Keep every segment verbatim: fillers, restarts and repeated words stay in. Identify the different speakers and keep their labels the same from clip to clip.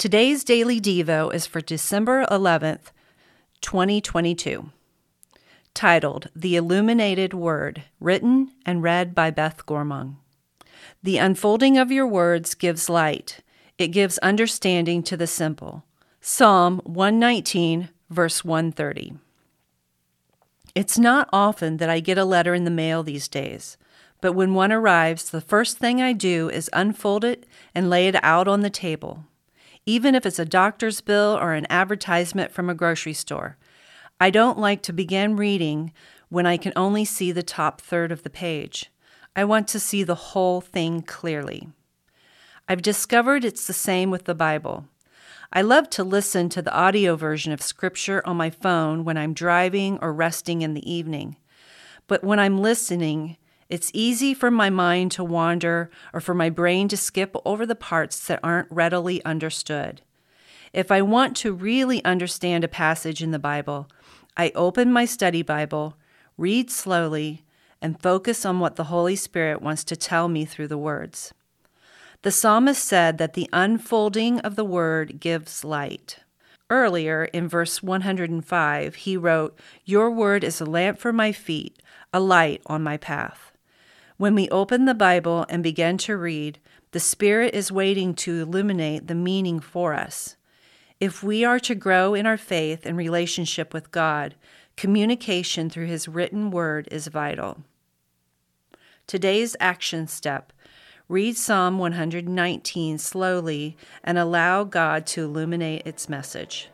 Speaker 1: Today's Daily Devo is for December eleventh, twenty twenty-two, titled The Illuminated Word, written and read by Beth Gormong. The unfolding of your words gives light. It gives understanding to the simple. Psalm one nineteen, verse one thirty. It's not often that I get a letter in the mail these days, but when one arrives, the first thing I do is unfold it and lay it out on the table. Even if it's a doctor's bill or an advertisement from a grocery store, I don't like to begin reading when I can only see the top third of the page. I want to see the whole thing clearly. I've discovered it's the same with the Bible. I love to listen to the audio version of Scripture on my phone when I'm driving or resting in the evening. But when I'm listening, it's easy for my mind to wander or for my brain to skip over the parts that aren't readily understood. If I want to really understand a passage in the Bible, I open my study Bible, read slowly, and focus on what the Holy Spirit wants to tell me through the words. The psalmist said that the unfolding of the word gives light. Earlier, in verse one hundred five, he wrote, "Your word is a lamp for my feet, a light on my path." When we open the Bible and begin to read, the Spirit is waiting to illuminate the meaning for us. If we are to grow in our faith and relationship with God, communication through His written word is vital. Today's action step: read Psalm one nineteen slowly and allow God to illuminate its message.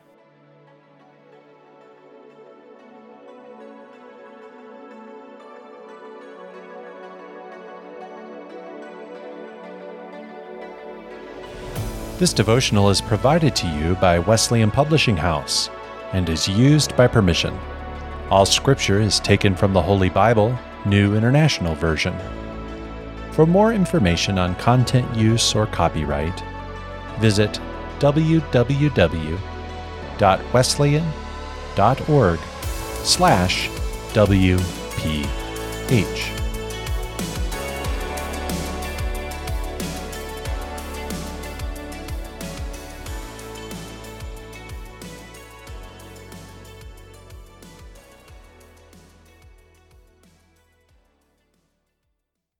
Speaker 2: This devotional is provided to you by Wesleyan Publishing House and is used by permission. All scripture is taken from the Holy Bible, New International Version. For more information on content use or copyright, visit w w w dot wesleyan dot org slash W P H.